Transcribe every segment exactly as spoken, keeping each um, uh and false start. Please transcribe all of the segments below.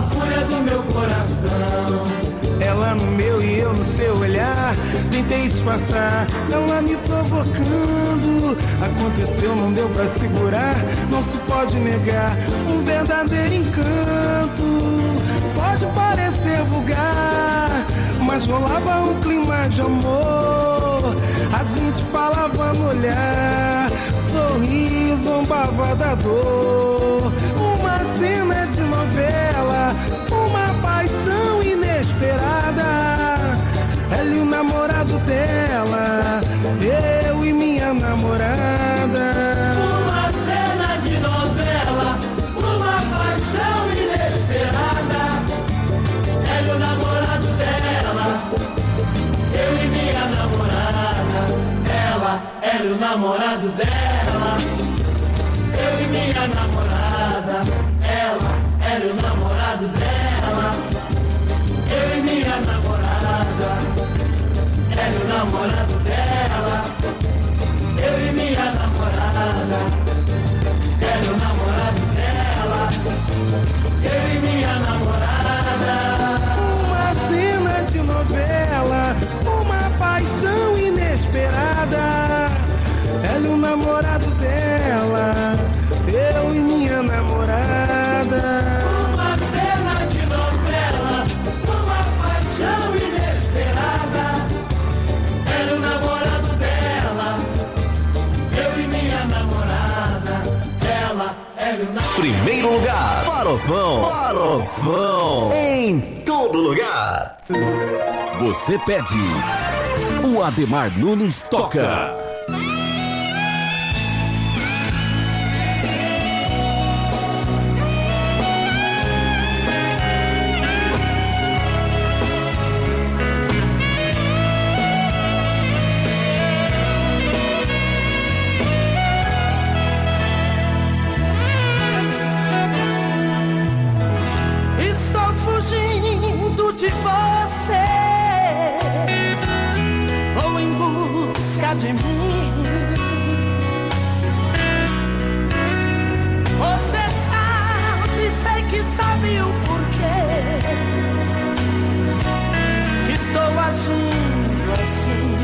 fúria do meu coração. Ela no meu e eu no seu olhar, tentei disfarçar, ela me provocando. Aconteceu, não deu pra segurar, não se pode negar, um verdadeiro encanto. Pode parecer vulgar, mas rolava um clima de amor. A gente falava no olhar, sorria, zombava da dor. Uma cena de novela, uma paixão inesperada. Ela e o namorado dela, eu e minha namorada. Uma cena de novela, uma paixão inesperada. Ela e o namorado dela, eu e minha namorada. Ela, ela e o namorado dela, eu e minha namorada. Ela, ela e o namorado dela, eu e minha namorada. Ela e o namorado dela, eu e minha namorada. Ela e o namorado dela, eu e minha namorada. Uma cena de novela, uma paixão inesperada. Ela e o namorado dela, eu e minha namorada. Uma cena de novela, uma paixão inesperada. Ela e o namorado dela, eu e minha namorada. Ela, ela e o namorado. Primeiro lugar, Farofão. Farofão. Em todo lugar. Você pede. O Ademar Nunes toca. De você, vou em busca de mim. Você sabe, sei que sabe o porquê que estou agindo assim.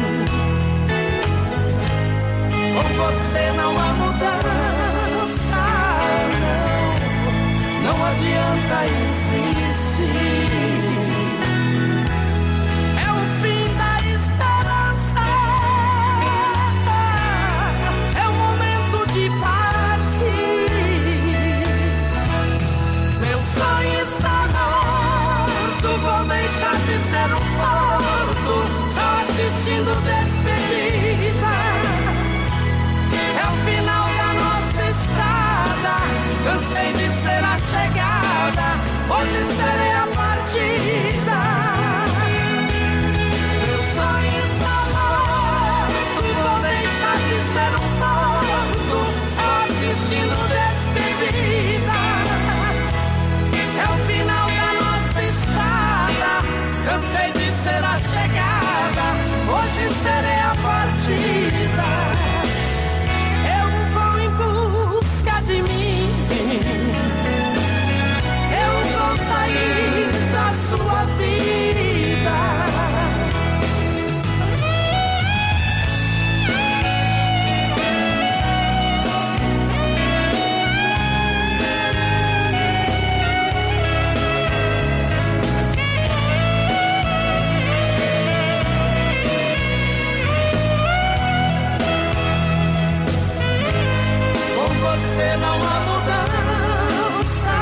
Com você não há mudança, não, não adianta insistir. De ser um morto, só assistindo despedida. É o final da nossa estrada. Cansei de ser a chegada, hoje serei a partida. Meu sonho está morto, vou deixar de ser um morto, só assistindo despedida. É o final da nossa estrada. Cansei de ser a chegada, hoje serei a partida. Eu vou em busca de mim, eu vou sair da sua vida. Você não há mudança,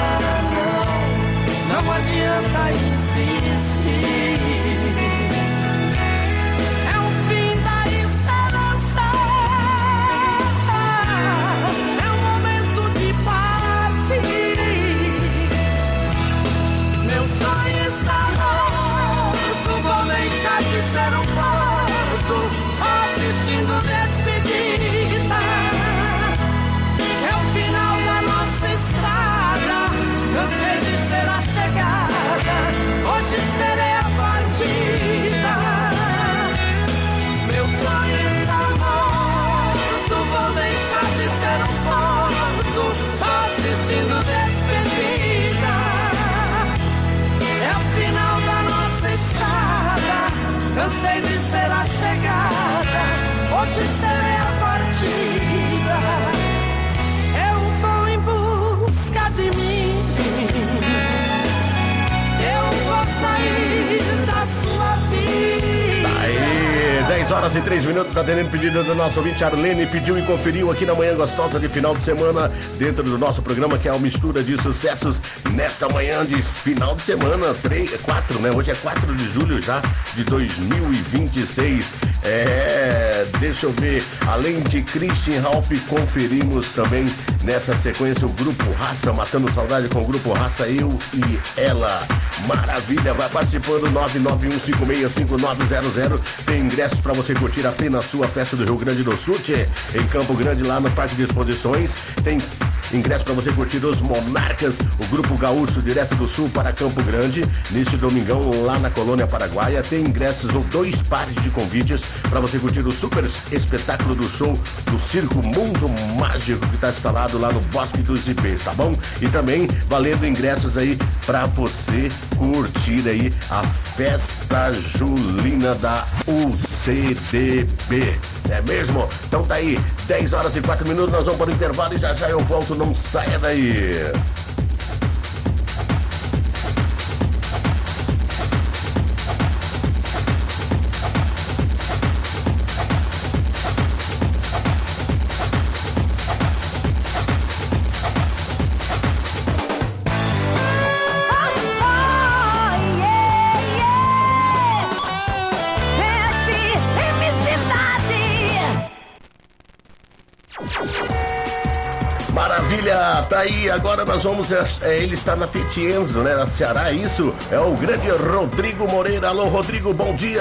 não, não adianta insistir. É o fim da esperança, é o momento de partir. Meu sonho está morto, vou deixar de ser um morto, só assistindo despedida. Final da nossa estrada, cansei de ser a chegada, hoje serei a partida. Meu sonho está morto, vou deixar de ser um morto, só assistindo despedida. horas e três minutos, atendendo o pedido do nosso ouvinte Arlene, pediu e conferiu aqui na Manhã Gostosa de final de semana, dentro do nosso programa, que é uma mistura de sucessos nesta manhã de final de semana, três, quatro, né? Hoje é quatro de julho já, de dois mil e vinte e seis. É, deixa eu ver, além de Christian Ralph, conferimos também nessa sequência o Grupo Raça, matando saudade com o Grupo Raça, eu e ela. Maravilha, vai participando, nove nove um cinco seis cinco nove zero zero. Tem ingressos para você curtir apenas a sua festa do Rio Grande do Sul, tchê, em Campo Grande, lá no Parque de Exposições. Tem ingresso para você curtir os Monarcas, o Grupo Gaúcho, direto do Sul para Campo Grande, neste domingão lá na Colônia Paraguaia. Tem ingressos ou dois pares de convites para você curtir o super espetáculo do show do Circo Mundo Mágico, que está instalado lá no Bosque dos Ipês, tá bom? E também valendo ingressos aí para você curtir aí a festa julina da U C D B. É mesmo? Então tá aí, dez horas e quatro minutos, nós vamos para o intervalo e já já eu volto, não saia daí. Maravilha, tá aí, agora nós vamos, é, ele está na Fiat Enzo, né, na Ceará, isso, é o grande Rodrigo Moreira. Alô, Rodrigo, bom dia.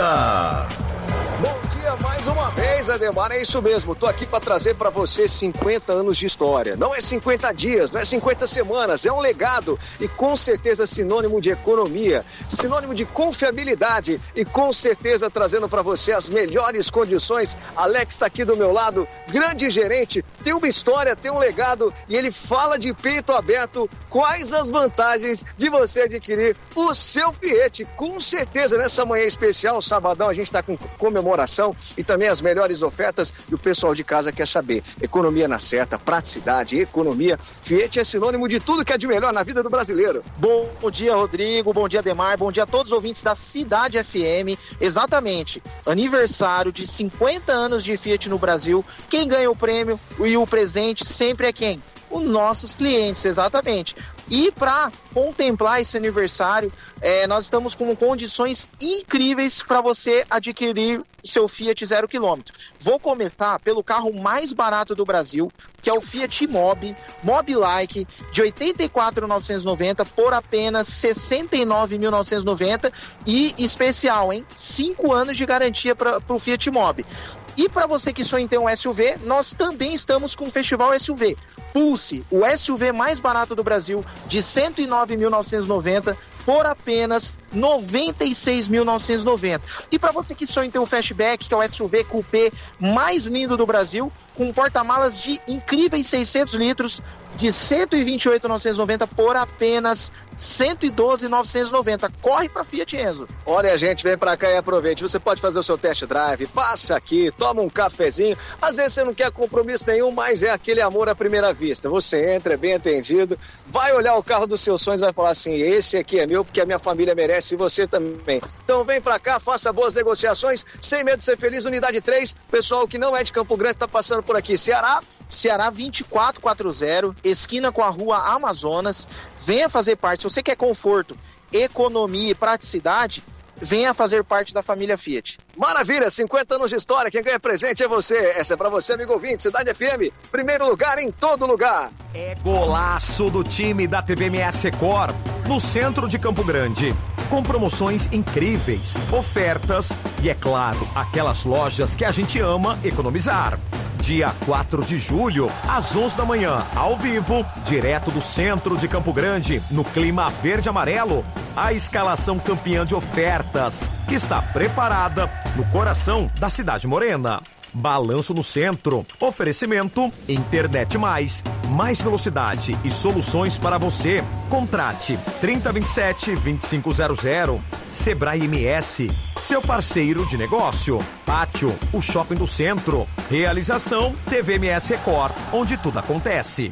Bom dia mais uma vez, Ademar, é isso mesmo, tô aqui para trazer para você cinquenta anos de história. Não é cinquenta dias, não é cinquenta semanas, é um legado e com certeza sinônimo de economia, sinônimo de confiabilidade e com certeza trazendo para você as melhores condições. Alex tá aqui do meu lado, grande gerente, tem uma história, tem um legado e ele fala de peito aberto quais as vantagens de você adquirir o seu Fiat. Com certeza nessa manhã especial, sabadão, a gente tá com comemoração e também as melhores ofertas e o pessoal de casa quer saber. Economia na certa, praticidade, economia. Fiat é sinônimo de tudo que é de melhor na vida do brasileiro. Bom dia, Rodrigo, bom dia, Ademar, bom dia a todos os ouvintes da Cidade F M. Exatamente, aniversário de cinquenta anos de Fiat no Brasil. Quem ganha o prêmio e o presente sempre é quem? Os nossos clientes, exatamente. E para contemplar esse aniversário, é, nós estamos com condições incríveis para você adquirir seu Fiat zero quilômetro. Vou começar pelo carro mais barato do Brasil, que é o Fiat Mobi, Mobi Like, de oitenta e quatro mil novecentos e noventa por apenas sessenta e nove mil novecentos e noventa e especial, hein? cinco anos de garantia para o Fiat Mobi. E para você que sonha em ter um S U V, nós também estamos com o Festival S U V. Pulse, o S U V mais barato do Brasil, de cento e nove mil novecentos e noventa por apenas noventa e seis mil novecentos e noventa. E para você que sonha em ter o Fastback, que é o S U V Coupé mais lindo do Brasil, com porta-malas de incríveis seiscentos litros, de cento e vinte e oito mil novecentos e noventa por apenas cento e doze mil novecentos e noventa. Corre para Fiat Enzo. Olha, gente, vem para cá e aproveite. Você pode fazer o seu test drive, passa aqui, toma um cafezinho. Às vezes você não quer compromisso nenhum, mas é aquele amor à primeira vista. Você entra, é bem atendido, vai olhar o carro dos seus sonhos e vai falar assim, esse aqui é meu porque a minha família merece e você também. Então vem para cá, faça boas negociações, sem medo de ser feliz. Unidade três, pessoal que não é de Campo Grande tá passando por aqui. Ceará, Ceará vinte e quatro quarenta, esquina com a rua Amazonas. Venha fazer parte. Se você quer conforto, economia e praticidade, venha fazer parte da família Fiat. Maravilha, cinquenta anos de história, quem ganha presente é você. Essa é pra você, amigo ouvinte. Cidade F M, primeiro lugar em todo lugar. É golaço do time da T V M S Record, no centro de Campo Grande. Com promoções incríveis, ofertas e, é claro, aquelas lojas que a gente ama economizar. Dia quatro de julho, às onze da manhã, ao vivo, direto do centro de Campo Grande, no clima verde-amarelo, a escalação campeã de ofertas, que está preparada no coração da cidade morena. Balanço no centro, oferecimento, internet mais, mais velocidade e soluções para você. Contrate trinta vinte e sete, vinte e cinco zero zero. Sebrae M S, seu parceiro de negócio. Pátio, o shopping do centro. Realização T V M S Record, onde tudo acontece.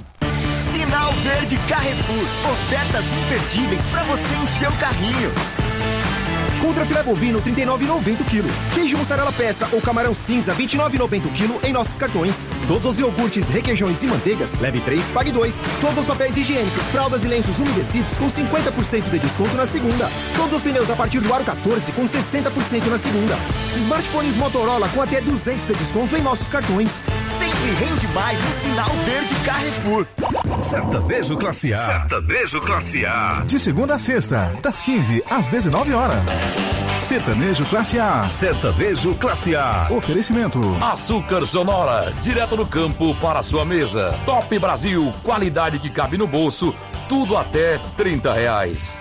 Sinal Verde Carrefour, ofertas imperdíveis para você encher o carrinho. Contra filé bovino, trinta e nove reais e noventa centavos o quilo. Queijo mussarela peça ou camarão cinza, vinte e nove reais e noventa centavos o quilo em nossos cartões. Todos os iogurtes, requeijões e manteigas, leve três, pague dois. Todos os papéis higiênicos, fraldas e lenços umedecidos com cinquenta por cento de desconto na segunda. Todos os pneus a partir do aro quatorze com sessenta por cento na segunda. Smartphones Motorola com até duzentos de desconto em nossos cartões. Sempre rende mais no Sinal Verde Carrefour. Sertanejo Classe A. Sertanejo Classe A. De segunda a sexta, das quinze às dezenove horas. Sertanejo Classe A. Sertanejo Classe A. Oferecimento. Açúcar Sonora, direto do campo para a sua mesa. Top Brasil, qualidade que cabe no bolso, tudo até trinta reais.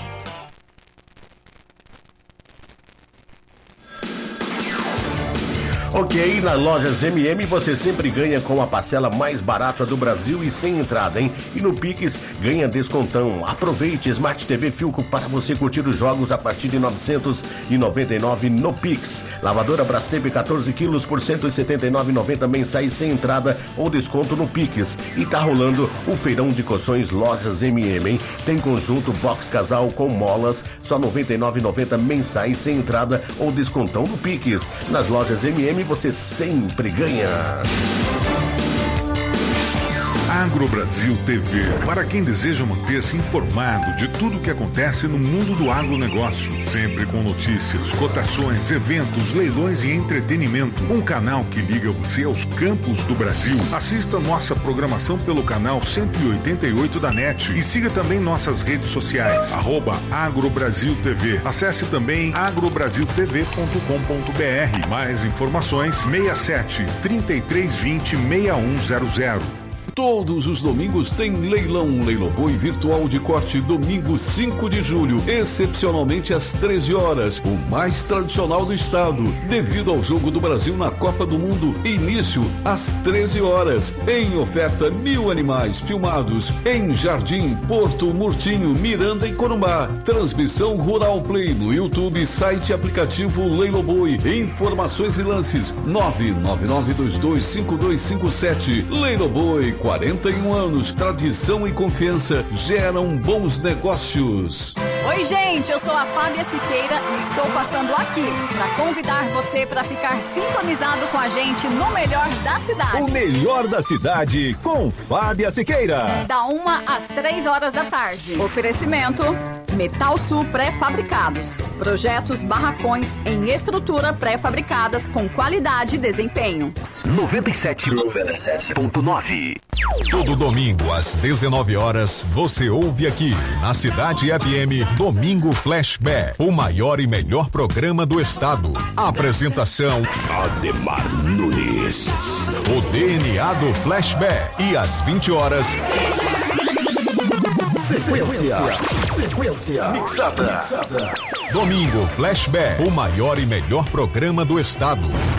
Ok, nas lojas M M você sempre ganha com a parcela mais barata do Brasil e sem entrada, hein? E no Pix ganha descontão. Aproveite Smart T V Filco para você curtir os jogos a partir de novecentos e noventa e nove reais no Pix. Lavadora Brastemp quatorze quilos por cento e setenta e nove reais e noventa centavos mensais sem entrada ou desconto no Pix. E tá rolando o feirão de colchões Lojas M M, hein? Tem conjunto box casal com molas, só noventa e nove reais e noventa centavos mensais sem entrada ou descontão no Pix. Nas lojas M M você sempre ganha. Agro Brasil T V, para quem deseja manter-se informado de tudo o que acontece no mundo do agronegócio, sempre com notícias, cotações, eventos, leilões e entretenimento. Um canal que liga você aos campos do Brasil. Assista nossa programação pelo canal cento e oitenta e oito da N E T e siga também nossas redes sociais, arroba Agro Brasil T V. Acesse também agrobrasil t v ponto com ponto b r. Mais informações, seis sete, trinta e três vinte, seis um zero zero. Todos os domingos tem leilão, Leiloboi virtual de corte, domingo cinco de julho, excepcionalmente às treze horas, o mais tradicional do estado, devido ao jogo do Brasil na Copa do Mundo, início às treze horas, em oferta mil animais filmados em Jardim, Porto, Murtinho, Miranda e Corumbá, transmissão Rural Play no YouTube, site e aplicativo Leiloboi, informações e lances nove nove nove dois dois cinco dois cinco sete. Leiloboi, quarenta e um anos, tradição e confiança geram bons negócios. Oi, gente, eu sou a Fábia Siqueira e estou passando aqui para convidar você para ficar sintonizado com a gente no melhor da cidade. O melhor da cidade com Fábia Siqueira. Da uma às três horas da tarde. Oferecimento Metal Sul Pré-Fabricados. Projetos barracões em estrutura pré-fabricadas com qualidade e desempenho. noventa e sete ponto nove. Todo domingo às dezenove horas você ouve aqui na Cidade F M Domingo Flashback, o maior e melhor programa do estado. Apresentação Ademar Nunes. O D N A do Flashback e às vinte horas Sequência. Sequência. Mixada. Mixada. Domingo Flashback, o maior e melhor programa do estado.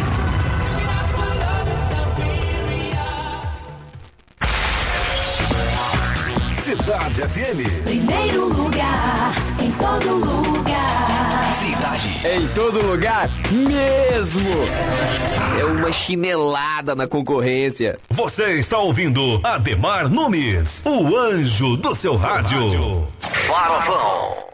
Cidade F M. Primeiro lugar, em todo lugar. Cidade. Em todo lugar mesmo. É uma chinelada na concorrência. Você está ouvindo Ademar Nunes, o anjo do seu rádio. Farofão.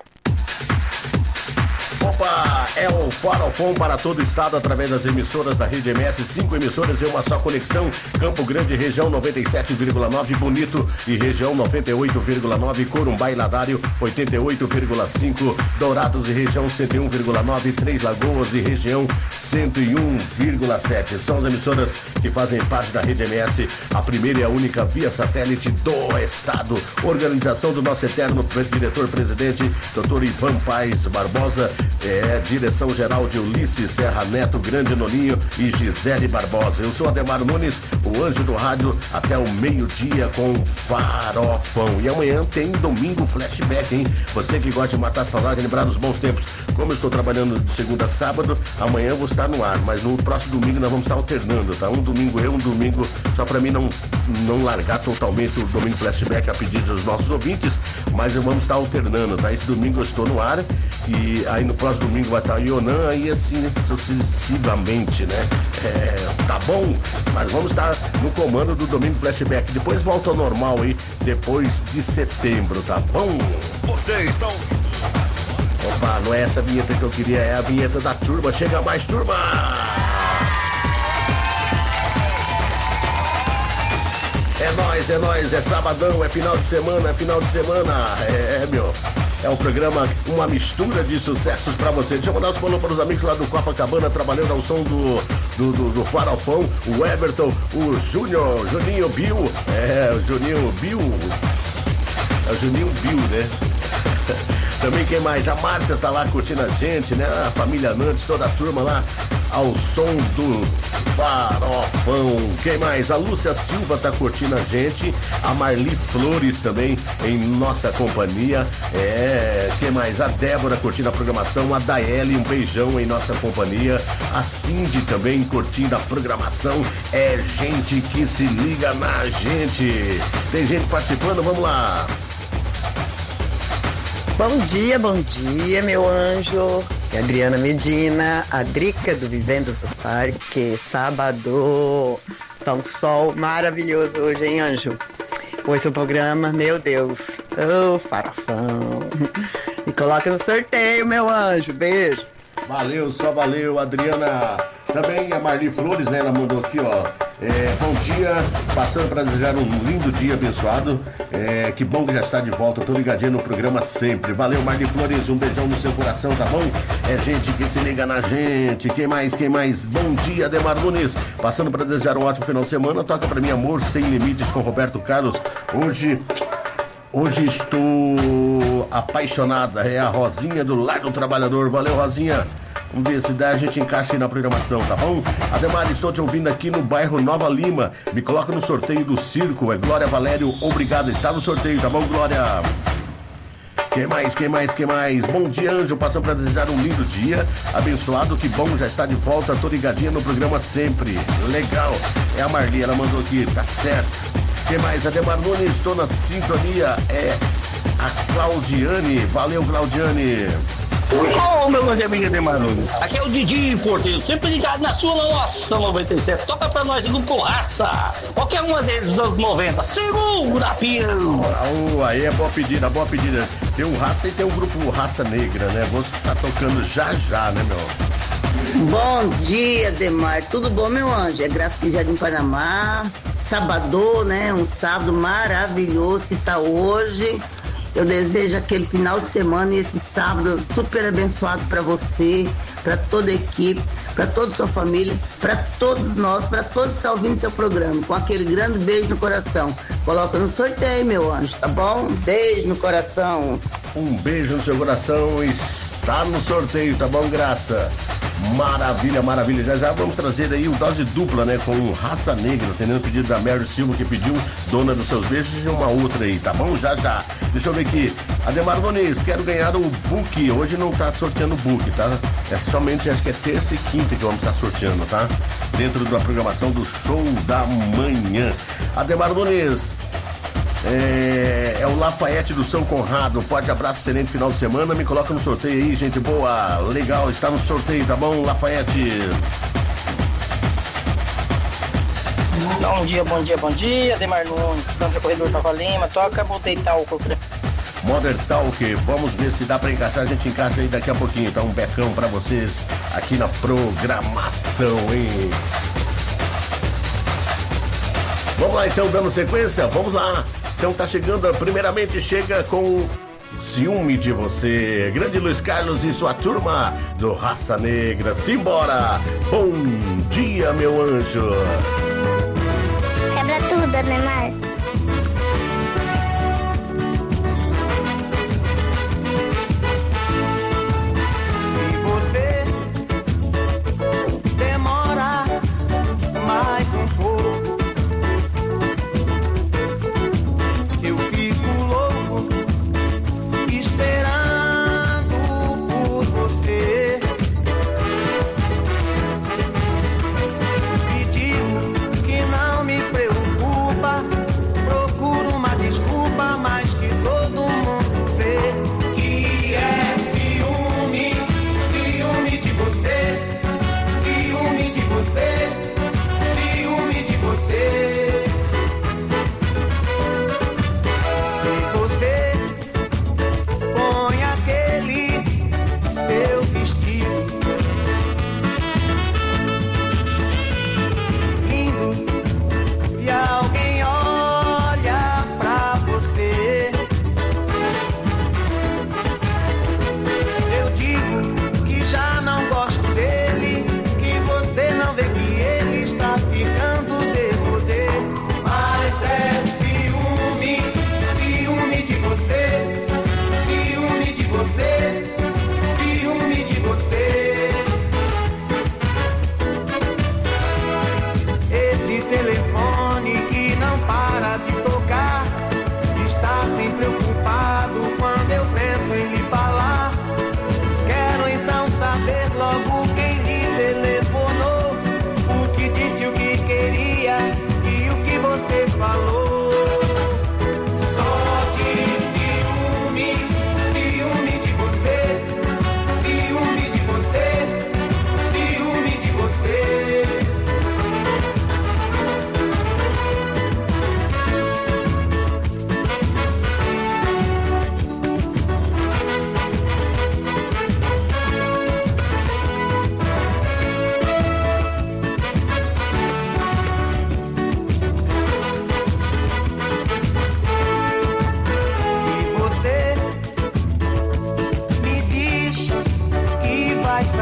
Opa, é o Farofão para todo o estado através das emissoras da Rede M S, cinco emissoras em uma só conexão, Campo Grande, região noventa e sete vírgula nove, Bonito e região noventa e oito vírgula nove, Corumbá e Ladário oitenta e oito vírgula cinco, Dourados e região cento e um vírgula nove, Três Lagoas e região cento e um vírgula sete. São as emissoras que fazem parte da Rede M S, a primeira e a única via satélite do estado. Organização do nosso eterno diretor-presidente, doutor Ivan Paes Barbosa, é direção-geral de Ulisses Serra Neto, Grande Nolinho e Gisele Barbosa. Eu sou Ademar Nunes, o anjo do rádio, até o meio-dia com Farofão. E amanhã tem Domingo Flashback, hein? Você que gosta de matar saudade, lembrar dos bons tempos. Como eu estou trabalhando de segunda a sábado, amanhã eu vou estar no ar, mas no próximo domingo nós vamos estar alternando, tá? Um domingo eu, um domingo, só para mim não, não largar totalmente o Domingo Flashback a pedido dos nossos ouvintes, mas vamos estar alternando, tá? Esse domingo eu estou no ar e aí no próximo domingo vai estar o Ionan, aí assim, sucessivamente, né? É, tá bom? Mas vamos estar no comando do Domingo Flashback. Depois volta ao normal aí, depois de setembro, tá bom? Você está Opa, não é essa a vinheta que eu queria, é a vinheta da turma. Chega mais, turma! É nóis, é nóis, é sabadão, é final de semana, é final de semana. É, é meu, é um programa, uma mistura de sucessos pra você. Deixa eu mandar os bolos para os amigos lá do Copacabana, trabalhando ao som do, do, do, do Farofão, o Everton, o Júnior, Juninho Bill, é, o Juninho Bill, é o Juninho Bill, né? Também quem mais? A Márcia tá lá curtindo a gente, né? A família Nantes, toda a turma lá ao som do Farofão. Quem mais? A Lúcia Silva tá curtindo a gente. A Marli Flores também em nossa companhia. É, quem mais? A Débora curtindo a programação. A Daeli, um beijão em nossa companhia. A Cindy também curtindo a programação. É gente que se liga na gente. Tem gente participando, vamos lá. Bom dia, bom dia, meu anjo. É a Adriana Medina, a Drica do Vivendas do Parque. Sábado, tá um sol maravilhoso hoje, hein, anjo? Hoje o programa, meu Deus, ô oh, farofão. Me coloca no sorteio, meu anjo, beijo. Valeu, só valeu, Adriana. Também a Marli Flores, né, ela mandou aqui, ó. É, bom dia, passando para desejar um lindo dia abençoado. É, que bom que já está de volta, tô ligadinho no programa sempre. Valeu, Marli Flores, um beijão no seu coração, tá bom? É gente que se liga na gente. Quem mais, quem mais? Bom dia, Ademar Nunes. Passando para desejar um ótimo final de semana. Toca para mim, Amor Sem Limites, com Roberto Carlos. Hoje... Hoje estou apaixonada, é a Rosinha do Lar do Trabalhador. Valeu, Rosinha. Vamos ver se dá, a gente encaixa aí na programação, tá bom? Ademar, estou te ouvindo aqui no bairro Nova Lima. Me coloca no sorteio do circo. É Glória Valério, obrigado. Está no sorteio, tá bom, Glória? Quem mais, quem mais, quem mais? Bom dia, Anjo, passando para desejar um lindo dia abençoado, que bom, já está de volta, tô ligadinha no programa sempre. Legal, é a Marli, ela mandou aqui, tá certo. Quem mais? Ademar Nunes, estou na sintonia, é a Claudiane. Valeu, Claudiane. Ô, oh, meu grande amigo Ademar Nunes. Aqui é o Didi Porteiro, sempre ligado na sua nossa noventa e sete. Toca pra nós, grupo Raça. Qualquer uma deles dos anos noventa. Segura, pião. Oh, aí é boa pedida, boa pedida. Tem um Raça e tem um grupo Raça Negra, né? Você tá tocando já já, né, meu? Bom dia, Ademar. Tudo bom, meu anjo? É Graça de Jardim Panamá. Sábado, né? Um sábado maravilhoso que está hoje. Eu desejo aquele final de semana e esse sábado super abençoado para você, para toda a equipe, para toda a sua família, para todos nós, para todos que estão ouvindo seu programa. Com aquele grande beijo no coração. Coloca no sorteio, meu anjo, tá bom? Beijo no coração. Um beijo no seu coração. Está no sorteio, tá bom, Graça? Maravilha, maravilha. Já já vamos trazer aí o dose dupla, né? Com Raça Negra, atendendo o pedido da Mary Silva, que pediu Dona dos Seus Beijos, e uma outra aí, tá bom? Já já. Deixa eu ver aqui. Ademar Nunes, quero ganhar o book. Hoje não tá sorteando o book, tá? É somente, acho que é terça e quinta que vamos estar sorteando, tá? Dentro da programação do Show da Manhã. Ademar Nunes. É, é o Lafayette do São Conrado. Um forte abraço, excelente final de semana. Me coloca no sorteio aí, gente boa. Legal, está no sorteio, tá bom, Lafayette? Bom dia, bom dia, bom dia. Ademar Nunes, Sandra Corredor Nova Lima. Toca Modern Talk. Modern Talk, vamos ver se dá pra encaixar. A gente encaixa aí daqui a pouquinho, tá? Um becão pra vocês aqui na programação, hein? Vamos lá então, dando sequência, vamos lá. Então tá chegando, primeiramente chega com Ciúme de Você. Grande Luiz Carlos e sua turma do Raça Negra. Simbora! Bom dia, meu anjo. Quebra tudo, Ademar. Se você demorar mais um pouco, eu fico louco esperando por você. E digo que não me preocupa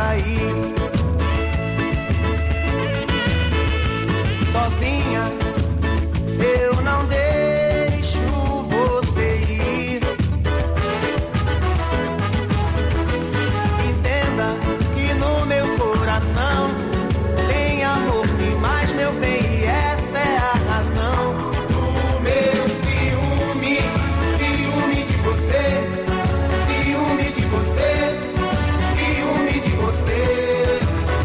sair. Sozinha, eu não deixo você ir. Entenda que no meu coração tem amor demais, meu bem, e essa é a razão do meu ciúme, ciúme de você, ciúme de você, ciúme de você.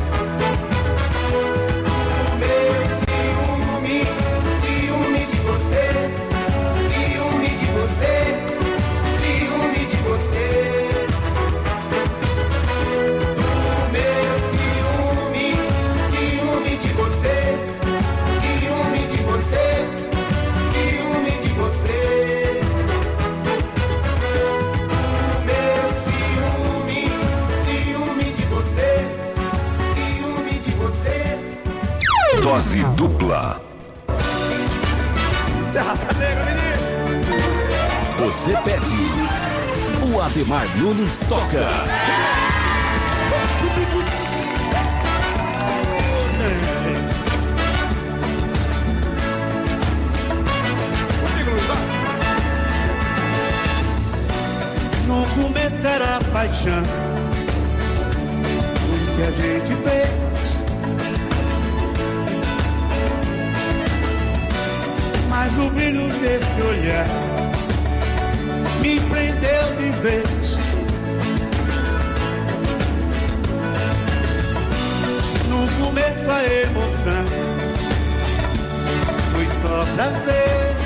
Do meu ciúme, ciúme de você, ciúme de você, ciúme de você. Do meu ciúme, ciúme de você, ciúme de você, ciúme de você. Do meu ciúme, ciúme de você, ciúme de você. Dose dupla. Serra Negra, menino. Você pede. O Ademar Nunes toca. No começo era paixão, o que a gente fez. Mas no brilho desse olhar me prendeu de vez. No começo a emoção foi só prazer,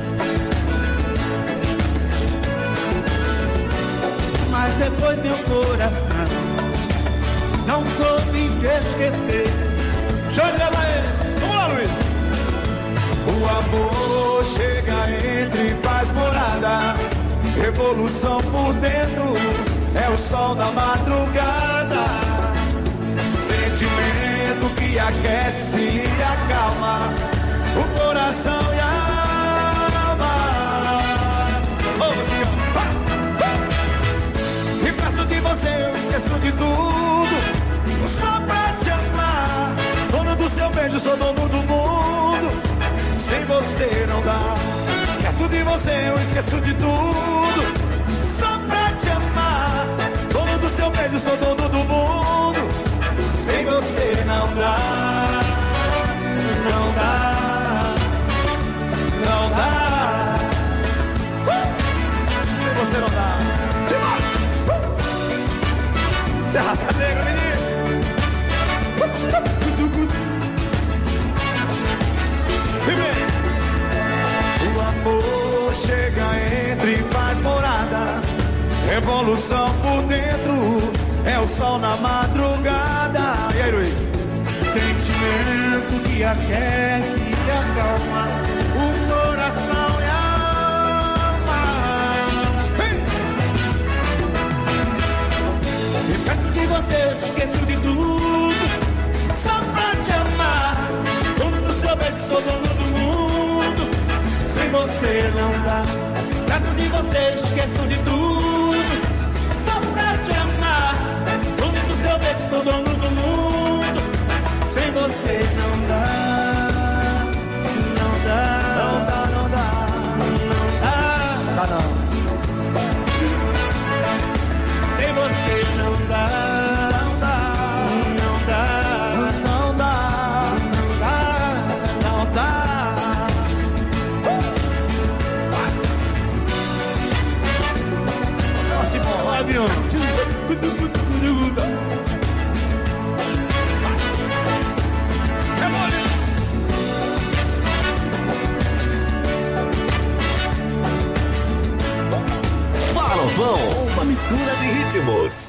mas depois meu coração não soube te esquecer. Chega aí, vamos lá, Luiz. O amor chega, entra e faz morada. Revolução por dentro é o sol da madrugada. Sentimento que aquece e acalma o coração e a alma. Vamos, senhor. E perto de você eu esqueço de tudo, só pra te amar. Dono do seu beijo, sou dono do mundo. Sem você não dá. Perto de você eu esqueço de tudo, só pra te amar. Dono do seu beijo, sou dono do mundo. Sem você não dá. Não dá. Não dá. Uh! Sem você não dá. Serra Negra, menino. O amor chega, entra e faz morada. Revolução por dentro é o sol na madrugada. E aí, Luiz? Sentimento que aquece e acalma o coração e a alma. Hey! E perto de você eu esqueço de tudo, só pra te amar. Dono do seu beijo, sou dono do mundo. Sem você não dá. Perto de você esqueço de tudo, só pra te amar. Dono do seu beijo, sou dono do mundo. Sem você não dá. Não dá. Não dá, não dá. Não dá. Dá não. Sem você não dá. Avião. Farofão, uma mistura de ritmos.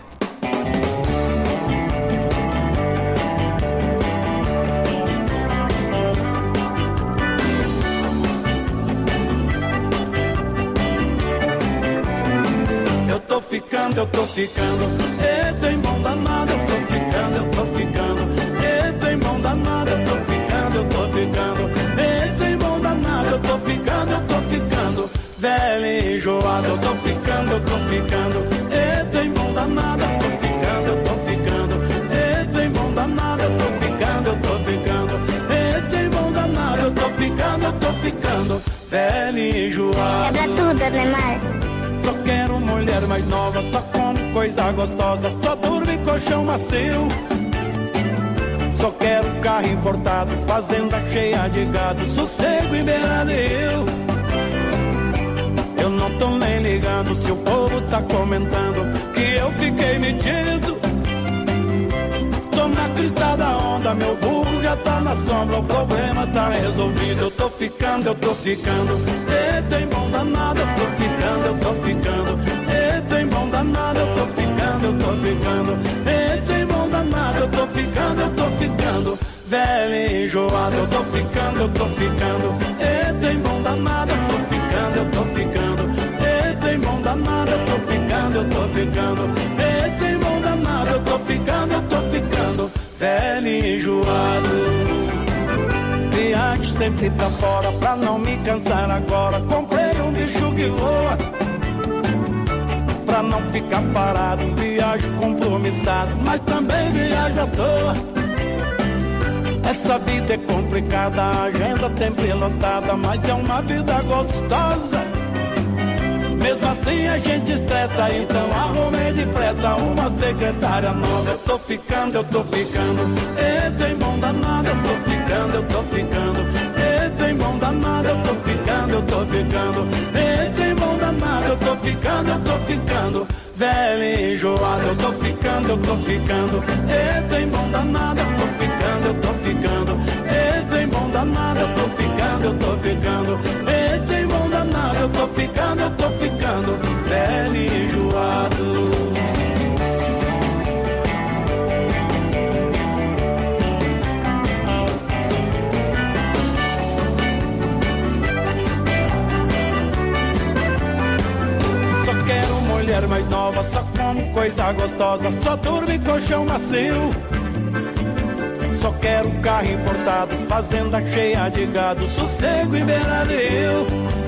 Eu tô ficando, eu tô ficando, eita em mão danada, eu tô ficando, eu tô ficando, eita em mão danada, eu tô ficando, eu tô ficando, eita em mão danada, eu tô ficando, eu tô ficando, velho e enjoado, eu tô ficando, eu tô ficando, eita em mão danada, eu tô ficando, eu tô ficando, ficando velho e enjoado. Quebra tudo, Ademar. Só quero mulher mais nova, só como coisa gostosa, só durmo em colchão macio. Só quero carro importado, fazenda cheia de gado, sossego em beira de rio. Eu não tô nem ligando se o povo tá comentando que eu fiquei metido. Tô na crista da onda, meu burro já tá na sombra, o problema tá resolvido. Eu tô ficando, eu tô ficando, e tem bom danado, eu tô ficando, eu tô ficando, e tem bom danado, eu tô ficando, eu tô ficando, e tem bom danado, eu tô ficando, eu tô ficando, velho e enjoado, eu tô ficando, eu tô ficando, e tem bom danado, eu tô ficando, eu tô ficando, e tem bom danado, eu tô ficando, eu tô ficando, e tem bom danado, eu tô ficando, eu tô ficando, velho e enjoado. Viagem sempre pra fora, pra não me cansar agora, comprei um bicho que voa. Pra não ficar parado, viajo compromissado, mas também viajo à toa. Essa vida é complicada, a agenda sempre lotada, mas é uma vida gostosa. Mesmo assim a gente estressa, então arrumei depressa uma secretária nova. Eu tô ficando, eu tô ficando, e tem bom danado, eu tô ficando, eu tô ficando, e tem bom danado, eu tô ficando, eu tô ficando, e tem bom danado, eu tô ficando, eu tô ficando, velho e enjoado, eu tô ficando, eu tô ficando, e tem bom danado, eu tô ficando, eu tô ficando, e tem bom danado, eu tô ficando, eu tô ficando, e tem bom danado, eu tô ficando, eu tô ficando, velho e enjoado. Mulher mais nova, só como coisa gostosa, só durmo em colchão macio. Só quero carro importado, fazenda cheia de gado, sossego em beira de rio.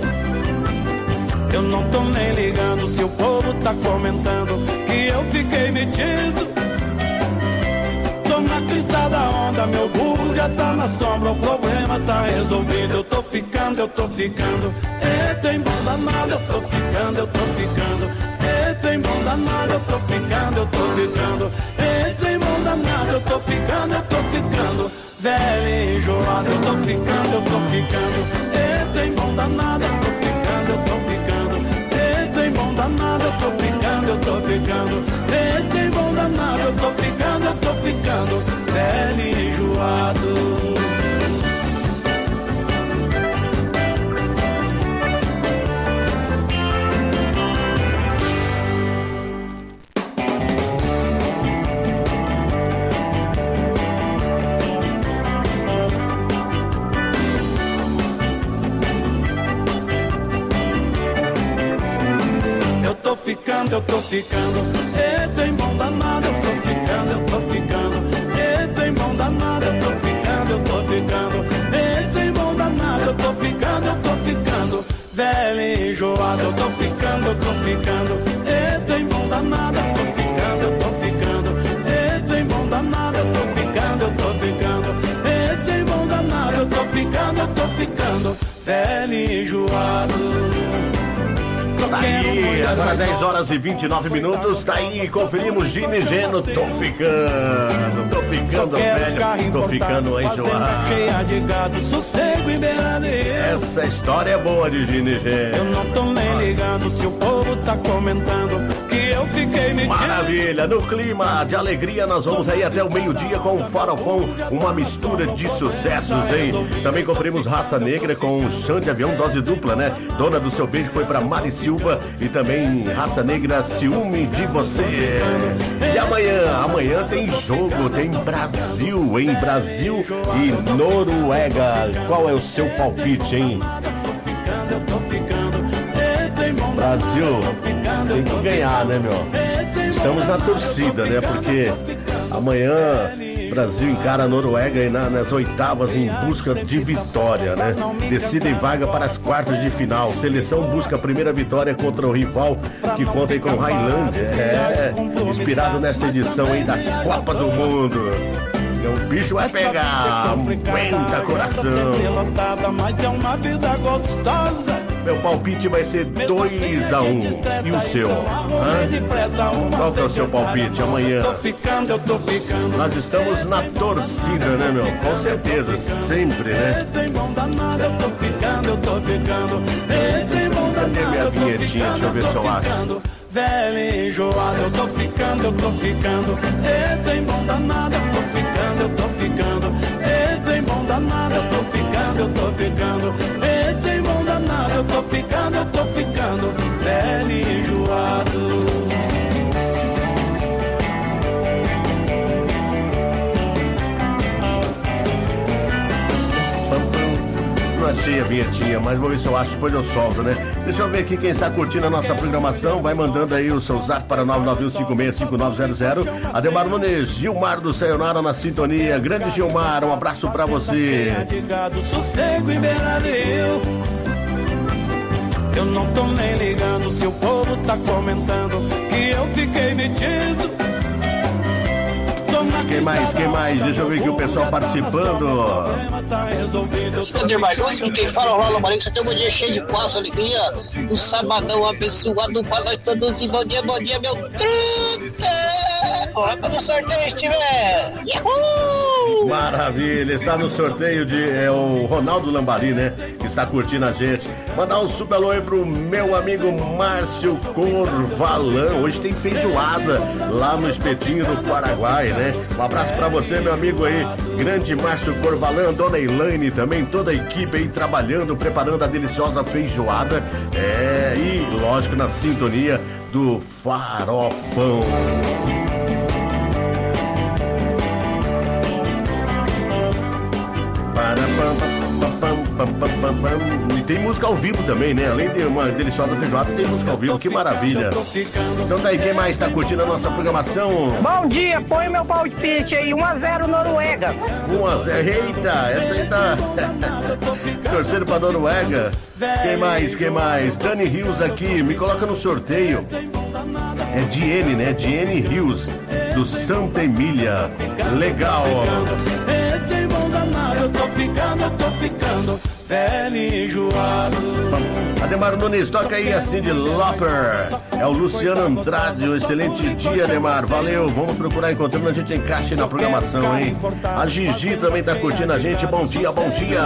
Eu não tô nem ligando se o povo tá comentando que eu fiquei metido. Tô na crista da onda, meu burro já tá na sombra, o problema tá resolvido. Eu tô ficando, eu tô ficando, e tem bom danado, eu tô ficando, eu tô ficando, e tem bom danado, eu tô ficando, eu tô ficando, e tem bom danado, eu tô ficando, eu tô ficando, velho e enjoado, eu tô ficando, eu tô ficando, e tem bom danado, eu tô ficando, eu tô ficando, e tem bom danado, eu tô ficando, eu tô ficando, e tem bom danado, eu tô ficando, eu tô ficando, velho e enjoado. Ficando, eu tô ficando, e tem bom danado, eu tô ficando, eu tô ficando, e tem bom danado, eu tô ficando, eu tô ficando, e tem bom danado, eu tô ficando, eu tô ficando, velho e enjoado, eu tô ficando, eu tô ficando, e tem bom danado, eu tô ficando, eu tô ficando, e tem bom danado, eu tô ficando, eu tô ficando, e tem bom danado, eu tô ficando, eu tô ficando, velho e enjoado. Tá aí, agora dez horas e vinte e nove minutos, tá aí, conferimos Gini Geno, tô ficando, tô ficando velho, tô ficando enjoado. Cheia de gado, sossego em beira de rio. Essa história é boa de Gini Geno. Eu não tô nem ligando se o povo tá comentando que eu fiquei metido. Maravilha, no clima de alegria nós vamos aí até o meio-dia com o Farofão, uma mistura de sucessos, hein? Também conferimos Raça Negra com o Chão de Avião, dose dupla, né? Dona do Seu Beijo foi pra Mari Silva e também Raça Negra, Ciúme de Você. E amanhã, amanhã tem jogo, tem Brasil, hein? Brasil e Noruega. Qual é o seu palpite, hein? Brasil tem que ganhar, né, meu? Estamos na torcida, né? Porque amanhã Brasil encara a Noruega aí na, nas oitavas em busca de vitória, né? Decide vaga para as quartas de final. Seleção busca a primeira vitória contra o rival que conta aí com Railândia. É, inspirado nesta edição aí da Copa do Mundo. O bicho vai pegar, aguenta coração. Mas é uma vida gostosa. Meu palpite vai ser dois a um. E o seu? Hã? Qual que é o seu palpite amanhã? Nós estamos na torcida, né, meu? Com certeza, sempre, né? Cadê minha vinhetinha? Deixa eu ver se eu acho. Velho e enjoado, eu tô ficando, eu tô ficando. E tem bom danado, eu tô ficando, eu tô ficando. E tem bom danado, eu tô ficando, eu tô ficando. E tem bom danado, eu tô ficando, eu tô ficando. Velho e enjoado. Não achei a vinhetinha, mas vou ver se eu acho, depois eu solto, né? Deixa eu ver aqui quem está curtindo a nossa programação. Vai mandando aí o seu zap para nove nove um cinco seis cinco nove zero zero. Ademar Nunes, Gilmar do Sayonara na sintonia. Grande Gilmar, um abraço pra você. Sossego e beira-rio. Eu não tô nem ligando se o povo tá comentando que eu fiquei metido. Quem mais, quem mais? Deixa eu ver aqui o pessoal participando. Cadê mais? Hoje quem fala, rola, Marinho, você tem um dia cheio de paz, alegria. Um sabadão abençoado para nós todos. E bom dia, bom dia, meu truta. Olha quando o sorteio estiver. Yahoo! Maravilha, está no sorteio de é, o Ronaldo Lambari, né? Que está curtindo a gente. Mandar um super alô aí pro meu amigo Márcio Corvalão. Hoje tem feijoada lá no Espetinho do Paraguai, né? Um abraço pra você, meu amigo aí, grande Márcio Corvalão, dona Elaine também, toda a equipe aí trabalhando, preparando a deliciosa feijoada. É, e lógico, na sintonia do Farofão. E tem música ao vivo também, né? Além de uma deliciosa feijoada, tem música ao vivo, que maravilha. Então tá aí, quem mais tá curtindo a nossa programação? Bom dia, põe meu palpite aí, um a zero Noruega. um a zero, eita, essa aí tá torcendo pra Noruega. Quem mais, quem mais? Dani Rios aqui, me coloca no sorteio. É Diene, né? Diene Rios, do Santa Emília. Legal, ó. Eu tô ficando, eu tô ficando velho e enjoado. Ademar Nunes, toca aí a Cyndi Lauper. É o Luciano Andrade, um excelente dia, Ademar. Valeu, vamos procurar encontrando, a gente encaixe na programação, hein? A Gigi também tá curtindo a gente. Bom dia, bom dia.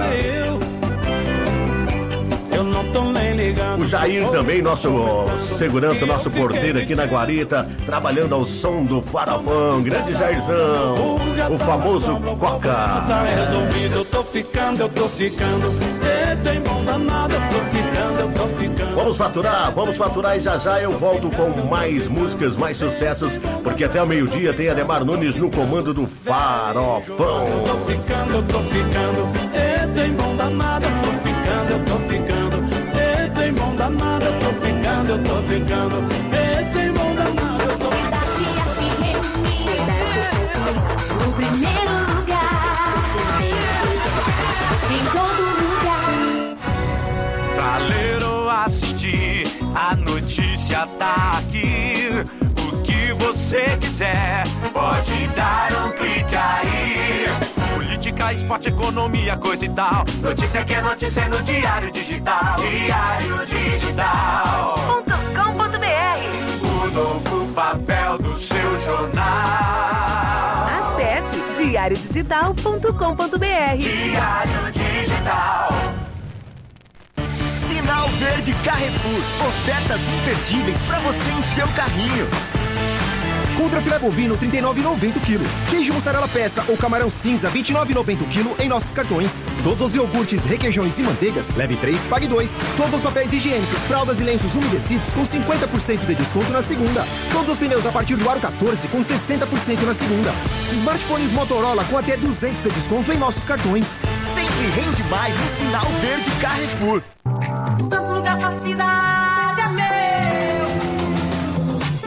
Eu não tô nem ligando. O Jair também, nosso segurança, nosso porteiro aqui na Guarita, trabalhando ao som do Farofão. Grande Jairzão, o famoso Coca. Tá resolvido, eu tô ficando, eu tô ficando. E tem bom danado, eu tô ficando, eu tô ficando. Vamos faturar, vamos faturar e já já eu volto com mais músicas, mais sucessos, porque até o meio-dia tem Ademar Nunes no comando do Farofão. Eu tô ficando, eu tô ficando. E tem bom danado, eu tô ficando, eu tô ficando. E tem bom danado, eu tô ficando, eu tô ficando. E tem bom danado, eu tô ficando. No primeiro lugar, em todo lugar. Pra ler ou assistir, a notícia tá aqui. O que você quiser, pode dar um clique aí. Política, esporte, economia, coisa e tal. Notícia que é notícia no Diário Digital. Diário Digital ponto com ponto b r. O novo papel do seu jornal. Acesse diário digital ponto com ponto b r. Diário Digital. Sinal Verde Carrefour. Ofertas imperdíveis pra você encher o carrinho. Contra filé bovino, trinta e nove reais e noventa centavos o quilo. Queijo mussarela peça ou camarão cinza, vinte e nove reais e noventa centavos o quilo em nossos cartões. Todos os iogurtes, requeijões e manteigas, leve três, pague dois. Todos os papéis higiênicos, fraldas e lenços umedecidos com cinquenta por cento de desconto na segunda. Todos os pneus a partir do aro quatorze com sessenta por cento na segunda. Smartphones Motorola com até duzentos de desconto em nossos cartões. Sempre rende mais no Sinal Verde Carrefour. Tanto dessa cidade é meu. Vai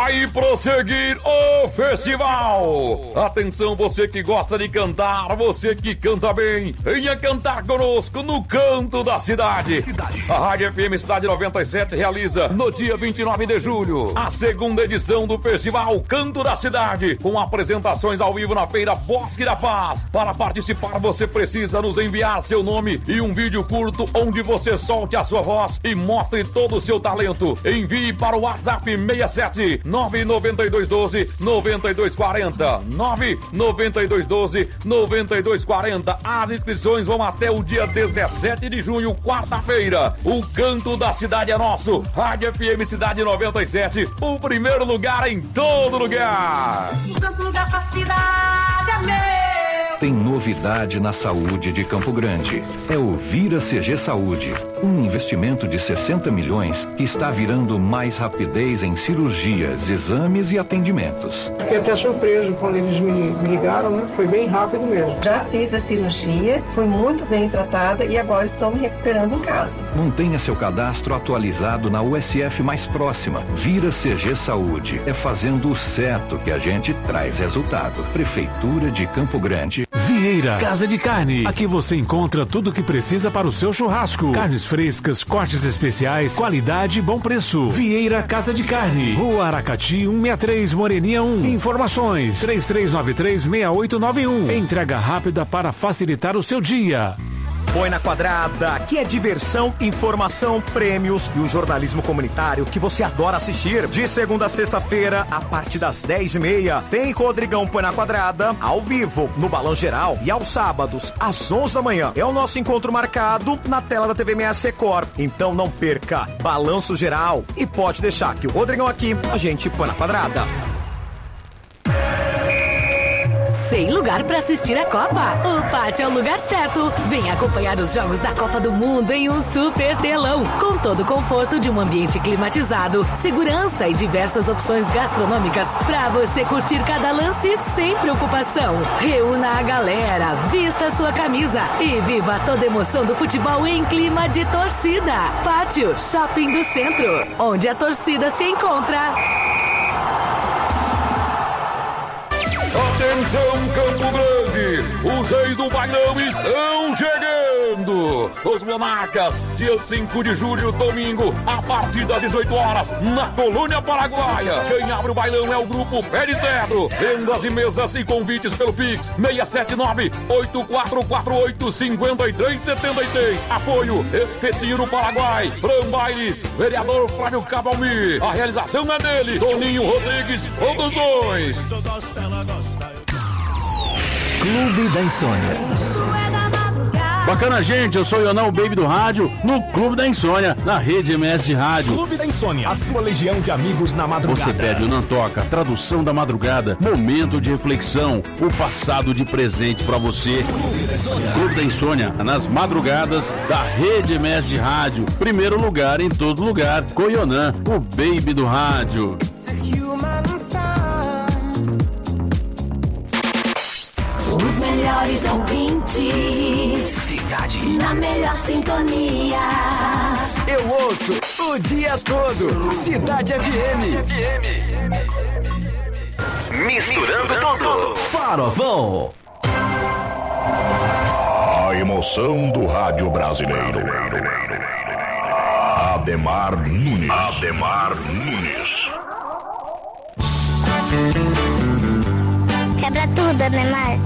Vai prosseguir o festival. Atenção, você que gosta de cantar, você que canta bem, venha cantar conosco no Canto da Cidade. A Rádio F M Cidade noventa e sete realiza no dia vinte e nove de julho a segunda edição do festival Canto da Cidade, com apresentações ao vivo na Feira Bosque da Paz. Para participar, você precisa nos enviar seu nome e um vídeo curto onde você solte a sua voz e mostre todo o seu talento. Envie para o WhatsApp seis sete nove nove dois um dois nove dois quatro zero nove nove dois um dois nove dois quatro zero. As inscrições vão até o dia dezessete de junho, quarta-feira. O Canto da Cidade é nosso. Rádio F M Cidade noventa e sete, o primeiro lugar em todo lugar. O canto dessa cidade é meu. Tem novidade na saúde de Campo Grande. É o Vira C G Saúde, um investimento de sessenta milhões que está virando mais rapidez em cirurgias, exames e atendimentos. Fiquei até surpreso quando eles me, me ligaram, né? Foi bem rápido mesmo. Já fiz a cirurgia, fui muito bem tratada e agora estou me recuperando em casa. Mantenha seu cadastro atualizado na U S F mais próxima. Vira C G Saúde. É fazendo o certo que a gente traz resultado. Prefeitura de Campo Grande. Vieira Casa de Carne. Aqui você encontra tudo o que precisa para o seu churrasco. Carnes frescas, cortes especiais, qualidade e bom preço. Vieira Casa de Carne. Rua Aracati, cento e sessenta e três, Moreninha um. Informações: três três nove três, seis oito nove um. Entrega rápida para facilitar o seu dia. Põe na Quadrada, aqui é diversão, informação, prêmios e o jornalismo comunitário que você adora assistir. De segunda a sexta-feira, a partir das dez e meia, tem Rodrigão Põe na Quadrada, ao vivo, no Balão Geral, e aos sábados, às onze da manhã. É o nosso encontro marcado na tela da T V M S Record. Então não perca, Balanço Geral. E pode deixar que o Rodrigão aqui, a gente põe na Quadrada. Sem lugar para assistir a Copa? O Pátio é o lugar certo. Venha acompanhar os jogos da Copa do Mundo em um super telão, com todo o conforto de um ambiente climatizado, segurança e diversas opções gastronômicas para você curtir cada lance sem preocupação. Reúna a galera, vista a sua camisa e viva toda a emoção do futebol em clima de torcida. Pátio Shopping do Centro, onde a torcida se encontra. Atenção, Campo Grande! Os reis do bailão estão chegando! Os Monarcas, dia cinco de julho, domingo, a partir das dezoito horas, na Colônia Paraguaia. Quem abre o bailão é o grupo Pé de Cedro. Vendas e mesas e convites pelo Pix seis sete nove, oito quatro quatro oito, cinco três sete três. Apoio Espetinho do Paraguai, Fran Bailes, vereador Flávio Cavalmi. A realização é dele, Toninho Rodrigues Produções. Clube da Insônia. Bacana, gente, eu sou o Ionão, o Baby do Rádio, no Clube da Insônia, na Rede M S de Rádio. Clube da Insônia, a sua legião de amigos na madrugada. Você pede o Não Toca, tradução da madrugada, momento de reflexão, o passado de presente pra você. Clube da Insônia, Clube da Insônia, nas madrugadas da Rede M S de Rádio. Primeiro lugar em todo lugar, com o Ionan, o Baby do Rádio. Os melhores ouvintes, cidade na melhor sintonia. Eu ouço o dia todo. Cidade F M. Misturando tudo. Farofão. A emoção do rádio brasileiro. Ademar Nunes. Ademar Nunes. Quebra tudo, Ademar.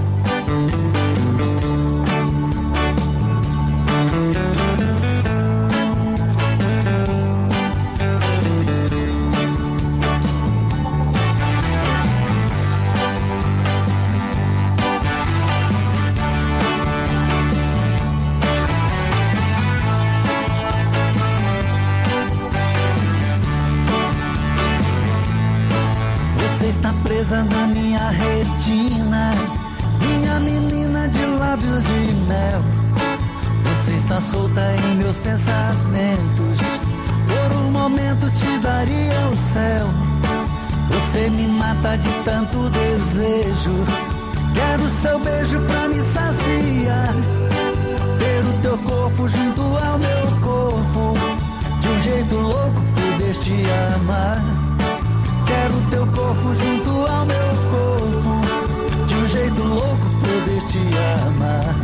Você está presa na minha retina, minha menina de lábios de mel. Você está solta em meus pensamentos, por um momento te daria o céu. Você me mata de tanto desejo, quero seu beijo pra me saciar. Ter o teu corpo junto ao meu corpo, de um jeito louco poder te amar. Quero Quero teu corpo junto ao meu corpo, de um jeito louco poder te amar.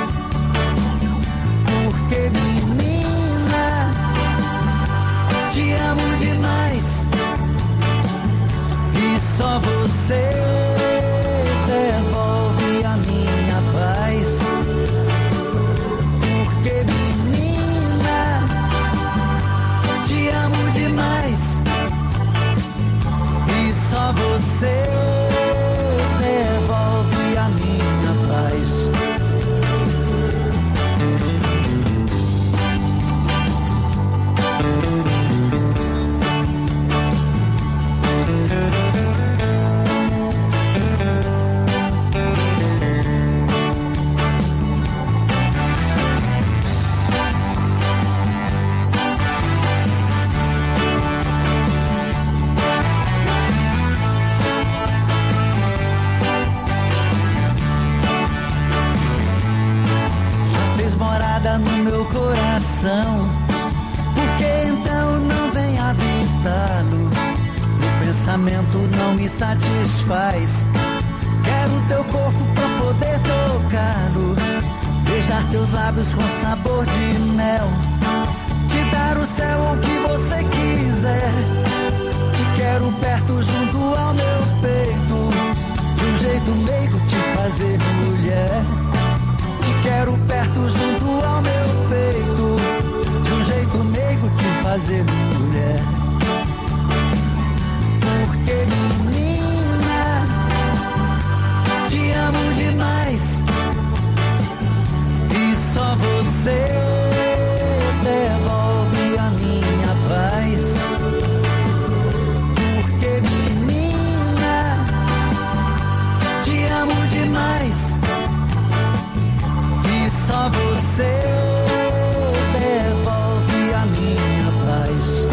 Porque menina, te amo demais, e só você devolve a minha paz. Porque menina, te amo demais, e só você devolve a minha paz. No meu coração, porque então não vem habitá-lo? O pensamento não me satisfaz. Quero teu corpo pra poder tocá-lo, beijar teus lábios com sabor de mel, te dar o céu o que você quiser. Te quero perto junto ao meu peito, de um jeito meigo te fazer mulher. Quero perto junto ao meu peito, de um jeito meigo te fazer mulher. Porque menina, te amo demais, e só você devolve a minha paz. Porque menina, te amo demais, só você devolve a minha paz.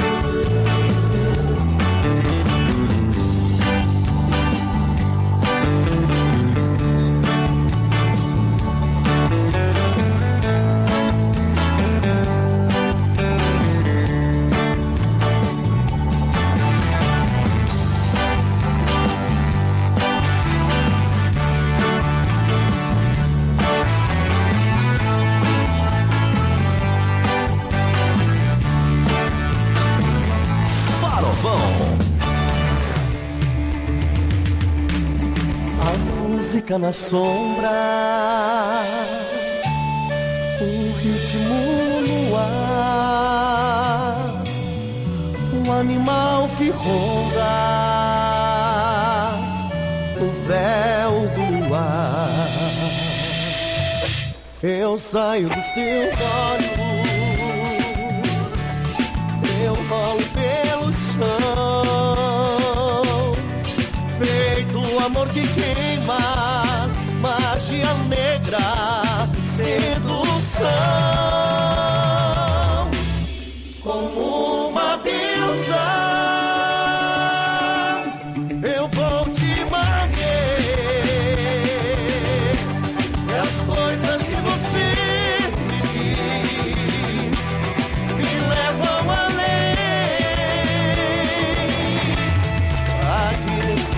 Música na sombra, um ritmo no ar, um animal que ronda no véu do luar. Eu saio dos teus olhos, eu rolo pelo chão, feito amor que queima, magia negra, sedução. Como uma deusa, eu vou te manter. E as coisas que você me diz me levam além. Aqui nesse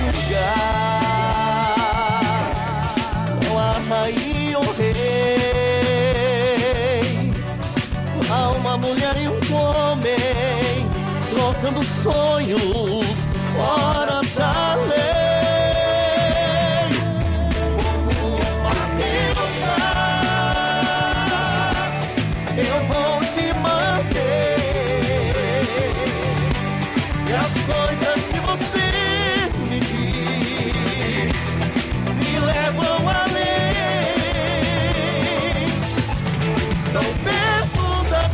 lugar não há rainha ou rei, há uma mulher e um homem trocando sonhos fora da lei. Como uma deusa, eu vou te manter. E as coisas que você me diz me levam além. Tão perto das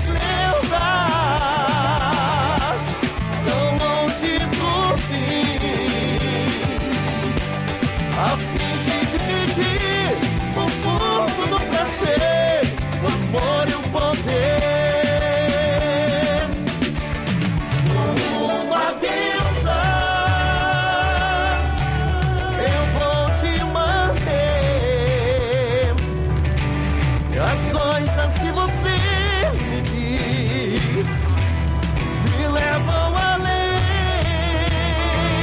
lendas, tão longe do fim, a fim de dividir o fundo do prazer, o amor e o poder. Como uma deusa, eu vou te manter. E as coisas que você me diz me levam além.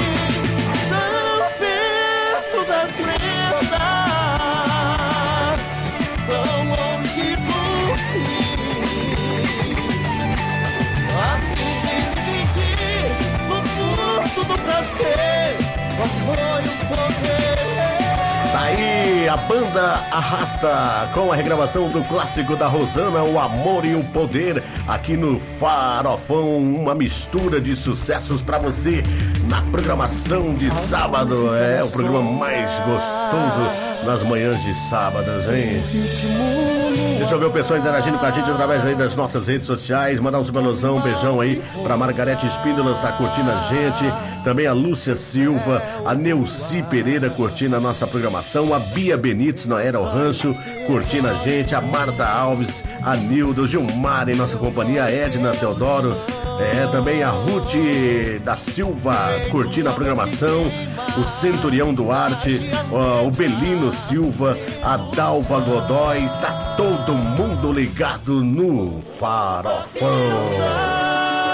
Tá aí a banda Arrasta com a regravação do clássico da Rosana, O Amor e o Poder, aqui no Farofão, uma mistura de sucessos pra você na programação de sábado. É o programa mais gostoso nas manhãs de sábados, hein? Deixa eu ver o pessoal interagindo com a gente através aí das nossas redes sociais. Mandar um super alusão, um beijão aí pra Margarete Espíndolas, tá curtindo a gente. Também a Lúcia Silva, a Neuci Pereira curtindo a nossa programação. A Bia Benites, na Era o Rancho, curtindo a gente. A Marta Alves, a Nilda, o Gilmar em nossa companhia. A Edna Teodoro. É, também a Ruth da Silva curtindo a programação, o Centurião Duarte, uh, o Belino Silva, a Dalva Godoy, tá todo mundo ligado no Farofão.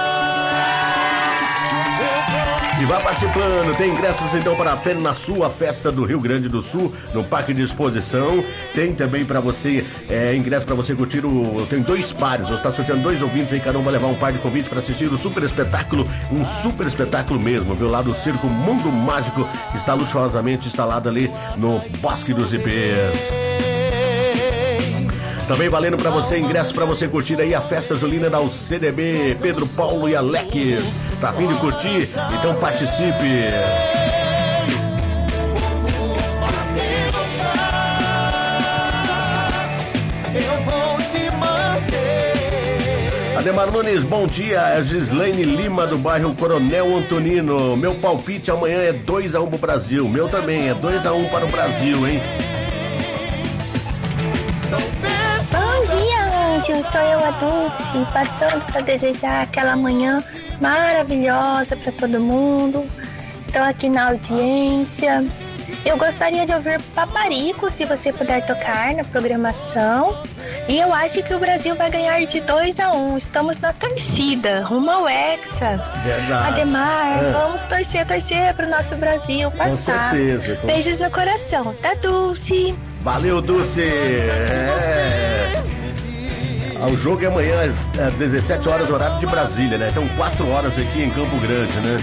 E vai participando, tem ingressos então para a Fé na Sua Festa do Rio Grande do Sul, no Parque de Exposição. Tem também para você, é, ingresso para você curtir o... Tem dois pares, você está sorteando dois ouvintes aí, cada um vai levar um par de convites para assistir o super espetáculo, um super espetáculo mesmo, viu? Lá do Circo Mundo Mágico, que está luxuosamente instalado ali no Bosque dos Ipês. Também valendo pra você, ingresso pra você curtir aí a festa julina da U C D B, Pedro Paulo e Alex. Tá a fim de curtir? Então participe! Ademar Nunes, bom dia. É Gislaine Lima do bairro Coronel Antonino. Meu palpite amanhã é dois a um pro Brasil. Meu também é dois a um para o Brasil, hein? Sou eu, a Dulce, passando para desejar aquela manhã maravilhosa para todo mundo. Estou aqui na audiência. Eu gostaria de ouvir Paparico, se você puder tocar na programação. E eu acho que o Brasil vai ganhar de dois a um. Estamos na torcida, rumo ao Hexa. Verdade. Ademar, é. vamos torcer, torcer para o nosso Brasil passar. Com certeza. Com... Beijos no coração, tá, Dulce? Valeu, Dulce. É. O jogo é amanhã às dezessete horas, horário de Brasília, né? Então quatro horas aqui em Campo Grande, né?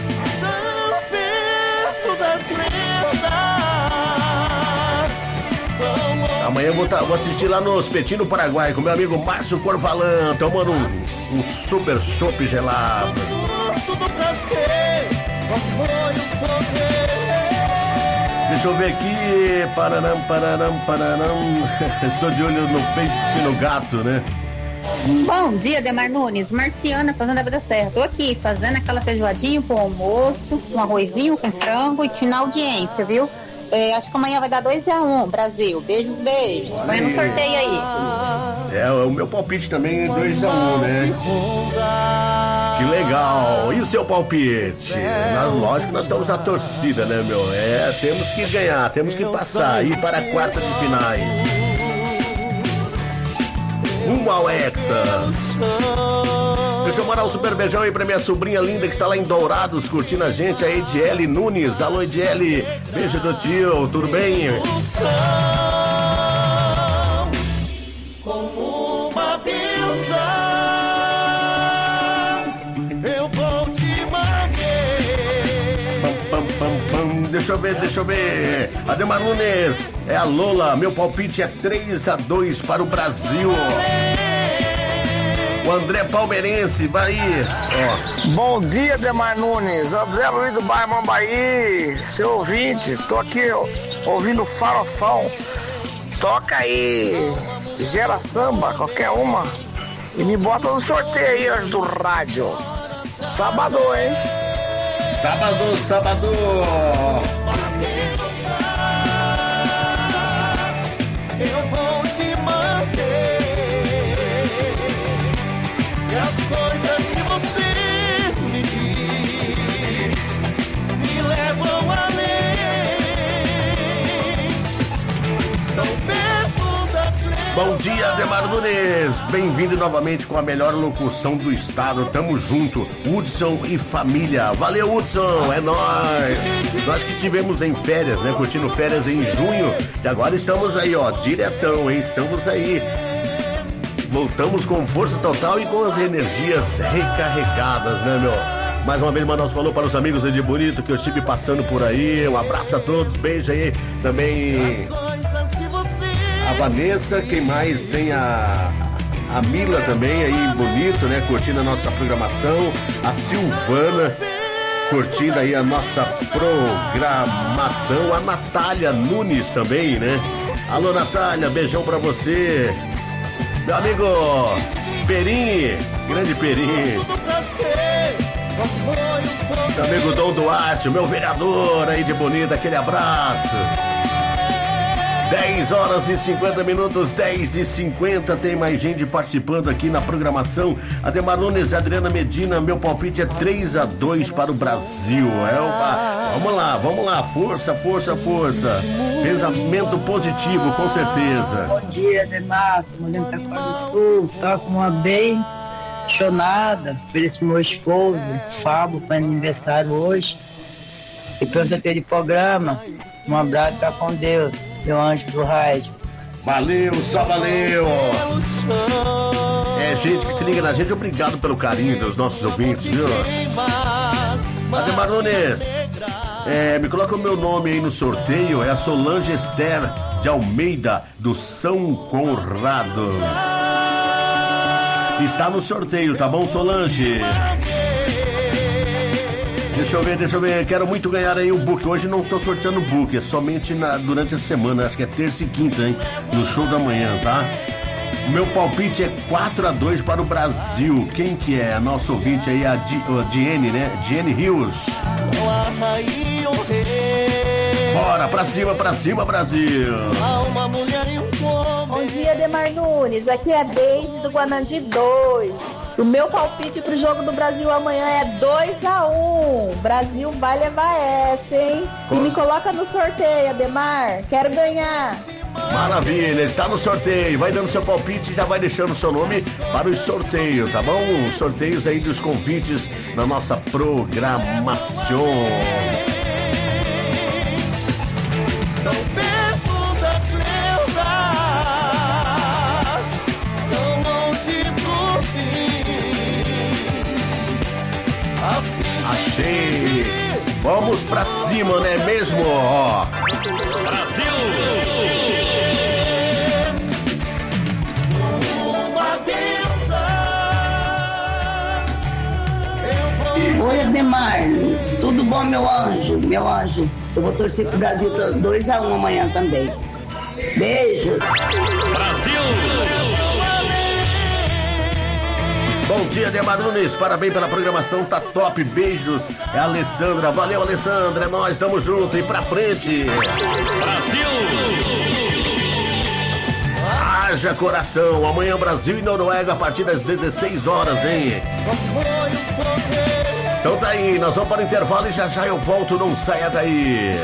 Amanhã eu vou, tá, vou assistir lá no Espetinho do Paraguai com meu amigo Márcio Corvalã, tomando um, um super chopp gelado. Deixa eu ver aqui. Pararam, pararam, pararam. Estou de olho no peixe e no gato, né? Bom dia, Ademar Nunes. Marciana, fazendo a vida certa. Tô aqui fazendo aquela feijoadinha com almoço, um arrozinho com frango e final audiência, viu? É, acho que amanhã vai dar dois a um, Brasil. Beijos, beijos. Põe no sorteio aí. É, o meu palpite também é dois a um, né? Que legal. E o seu palpite? Nós, lógico que nós estamos na torcida, né, meu? É, temos que ganhar, temos que passar, ir para a quarta de finais. Rumo ao Hexa. Deixa eu mandar um super beijão aí pra minha sobrinha linda que está lá em Dourados curtindo a gente, a Ediele Nunes. Alô, Ediele. Beijo do tio, tudo bem? Como uma deusa, eu vou te manter. Pam, pam, pam, pam. Deixa eu ver, deixa eu ver. Ademar Nunes, é a Lola. Meu palpite é três a dois para o Brasil. O André Palmeirense, vai aí. Ó. Bom dia, Ademar Nunes. André Luiz do bairro Mambaí, seu ouvinte. Tô aqui ó, ouvindo o Farofão. Toca aí, gera samba, qualquer uma. E me bota no sorteio aí hoje do rádio. Sábado, hein? Sábado, sábado. Eu vou te manter. E as coisas que você me diz me levam além. Tão perto das letras. Bom dia, Ademar Nunes. Bem-vindo novamente com a melhor locução do estado. Tamo junto, Hudson e família. Valeu, Hudson, é nóis. Nós que estivemos em férias, né? Curtindo férias em junho. E agora estamos aí, ó, diretão, hein? Estamos aí. Voltamos com força total e com as energias recarregadas, né, meu? Mais uma vez mandar um falou para os amigos de Bonito que eu estive passando por aí. Um abraço a todos, beijo aí. Também a Vanessa, quem mais? Tem a, a Mila também aí em Bonito, né? Curtindo a nossa programação. A Silvana, curtindo aí a nossa programação. A Natália Nunes também, né? Alô, Natália, beijão pra você. Meu amigo Perim, grande Perim. Meu amigo Dom Duarte, meu vereador aí de Bonito, aquele abraço. dez horas e cinquenta minutos, dez e cinquenta, tem mais gente participando aqui na programação. Ademar Nunes e Adriana Medina, meu palpite é três a dois para o Brasil. É uma... Vamos lá, vamos lá, força, força, força. Pensamento positivo, com certeza. Bom dia, Ademar, sou mulher da Taquara do Sul, toco uma bem chonada, feliz pro meu esposo, Fábio, para aniversário hoje. E pra você ter de programa, um abraço, tá com Deus, meu anjo do rádio. Valeu, só valeu! É gente que se liga na gente, obrigado pelo carinho dos nossos ouvintes, viu? Ademar Nunes, é, me coloca o meu nome aí no sorteio, é a Solange Esther de Almeida, do São Conrado. Está no sorteio, tá bom, Solange? Deixa eu ver, deixa eu ver, quero muito ganhar aí o book. Hoje não estou sorteando o book, é somente na, durante a semana, acho que é terça e quinta, hein? No show da manhã, tá? O meu palpite é quatro a dois para o Brasil. Quem que é? A nossa ouvinte aí, a Diene, né? Diene Rios. Bora, pra cima, pra cima, Brasil! Bom dia, Ademar Nunes. Aqui é Deise do Guanandi dois. O meu palpite pro jogo do Brasil amanhã é dois a um. Brasil vai levar essa, hein? E me coloca no sorteio, Ademar. Quero ganhar. Maravilha, está no sorteio. Vai dando seu palpite e já vai deixando o seu nome para o sorteio, tá bom? Os sorteios aí dos convites na nossa programação. Não perco das lendas, tão longe do fim. Assim achei! Vamos pra cima, não é mesmo? Ó. Brasil! Uma deusa. Oi, Ademar. Tudo bom, meu anjo? Meu anjo. Eu vou torcer pro Brasil dois a um amanhã também. Beijos. Brasil! Bom dia, Ademar Nunes. Parabéns pela programação, tá top. Beijos. É a Alessandra. Valeu, Alessandra. É nóis, tamo junto. E pra frente. Brasil! Haja coração. Amanhã, Brasil e Noruega, a partir das dezesseis horas, hein? Então tá aí, nós vamos para o intervalo e já já eu volto, não saia daí.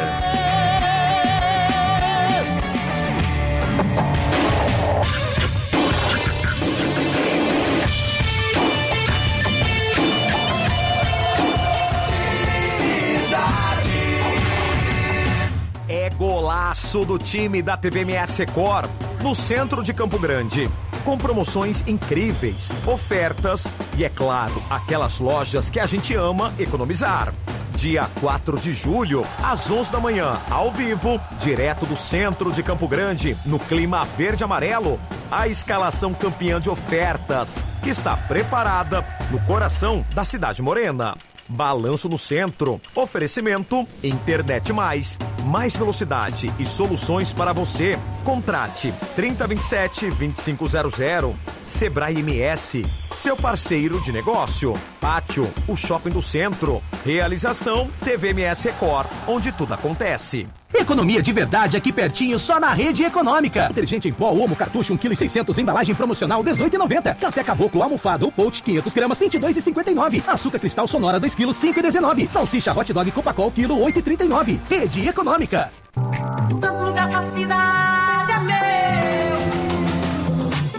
É golaço do time da T V M S Record, no centro de Campo Grande. Com promoções incríveis, ofertas e, é claro, aquelas lojas que a gente ama economizar. Dia quatro de julho, às onze da manhã, ao vivo, direto do centro de Campo Grande, no clima verde e amarelo, a escalação campeã de ofertas, que está preparada no coração da cidade morena. Balanço no centro, oferecimento, internet mais, mais velocidade e soluções para você. Contrate trinta, vinte e sete, vinte e cinco zero zero. Sebrae M S, seu parceiro de negócio. Pátio, o shopping do centro. Realização T V M S Record, onde tudo acontece. Economia de verdade aqui pertinho, só na Rede Econômica. Detergente em pó, Omo, cartucho, um vírgula seis quilos, embalagem promocional, dezoito reais e noventa centavos. Café Caboclo, almofada ou pote, quinhentas gramas, vinte e dois reais e cinquenta e nove centavos. Açúcar Cristal Sonora, dois quilos, cinco reais e dezenove centavos. Salsicha Hot Dog Copacol, quilo, oito reais e trinta e nove centavos. Rede Econômica. Tanto dessa cidade é meu. Vai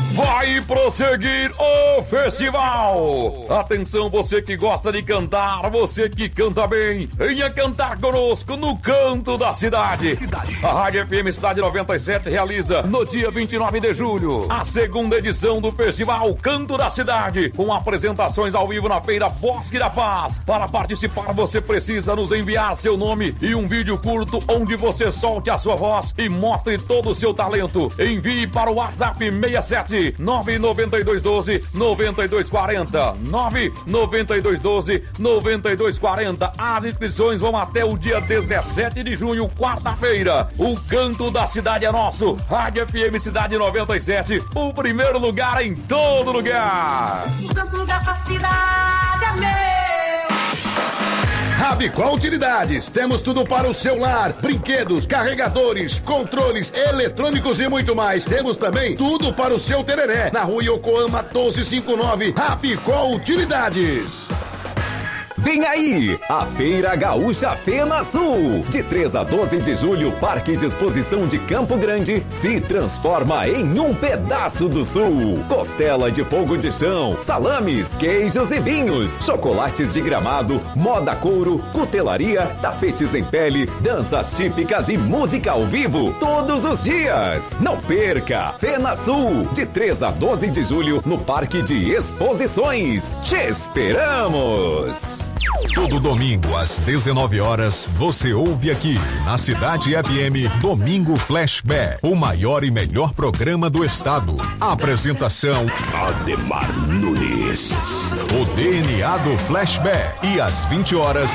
Vai prosseguir o festival. Atenção, você que gosta de cantar, você que canta bem, venha cantar conosco no canto da cidade. A Rádio F M Cidade noventa e sete realiza no dia vinte e nove de julho a segunda edição do festival Canto da Cidade, com apresentações ao vivo na Feira Bosque da Paz. Para participar, você precisa nos enviar seu nome e um vídeo curto onde você solte a sua voz e mostre todo o seu talento. Envie para o WhatsApp seis sete nove nove dois um dois nove dois quatro zero nove nove dois um dois nove dois quatro zero. As inscrições vão até o dia dezessete de junho, quarta-feira. O Canto da Cidade é nosso. Rádio F M Cidade noventa e sete, o primeiro lugar em todo lugar. O canto dessa cidade é meu. Rabicó Utilidades. Temos tudo para o seu lar: brinquedos, carregadores, controles eletrônicos e muito mais. Temos também tudo para o seu tereré. Na rua Yokohama doze cinquenta e nove. Rabicó Utilidades. Vem aí, a Feira Gaúcha FenaSul. De três a doze de julho, Parque de Exposição de Campo Grande se transforma em um pedaço do sul. Costela de fogo de chão, salames, queijos e vinhos, chocolates de Gramado, moda couro, cutelaria, tapetes em pele, danças típicas e música ao vivo todos os dias. Não perca! FenaSul, de três a doze de julho, no Parque de Exposições. Te esperamos! Todo domingo às dezenove horas, você ouve aqui na Cidade F M Domingo Flashback, o maior e melhor programa do estado. A apresentação Ademar Nunes. O D N A do Flashback. E às vinte horas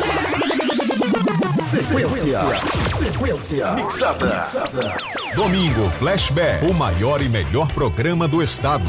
Sequência. Sequência. Mixada. Domingo Flashback, o maior e melhor programa do estado.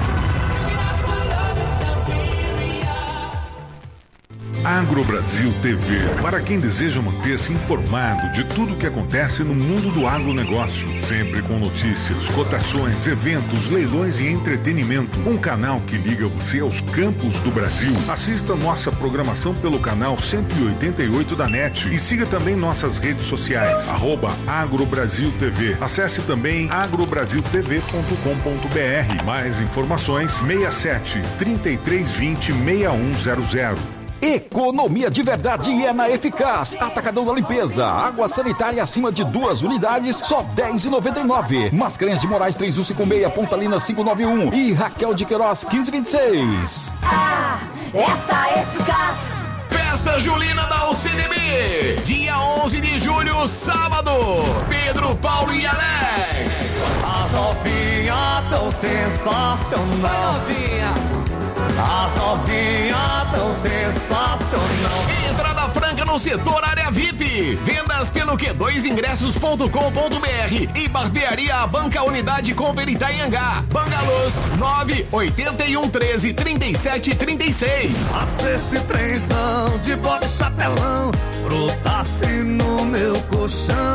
Agro Brasil T V, para quem deseja manter-se informado de tudo o que acontece no mundo do agronegócio, sempre com notícias, cotações, eventos, leilões e entretenimento. Um canal que liga você aos campos do Brasil. Assista nossa programação pelo canal cento e oitenta e oito da N E T e siga também nossas redes sociais, arroba Agro Brasil T V. Acesse também agrobrasil t v ponto com ponto b r. Mais informações, seis sete, trinta e três vinte, seis um zero zero. Economia de verdade é na Eficaz. Atacadão da limpeza. Água sanitária acima de duas unidades, só dez reais e noventa e nove centavos. Mascarenhas de Moraes três um cinco seis, Pontalina cinco nove um e Raquel de Queiroz quinze vinte e seis. Ah, essa é Eficaz. Festa Julina da U C N B, dia onze de julho, sábado. Pedro, Paulo e Alex. As novinhas tão sensacional. Novinha. As novinhas tão sensacional. Entrada franca no setor área V I P. Vendas pelo Q dois ingressos ponto com ponto b r e barbearia Banca Unidade Cooper Itanhangá. Bangalôs nove oito um treze trinta e sete trinta e seis. Faça esse trenzão de bota e chapelão, brotasse no meu colchão.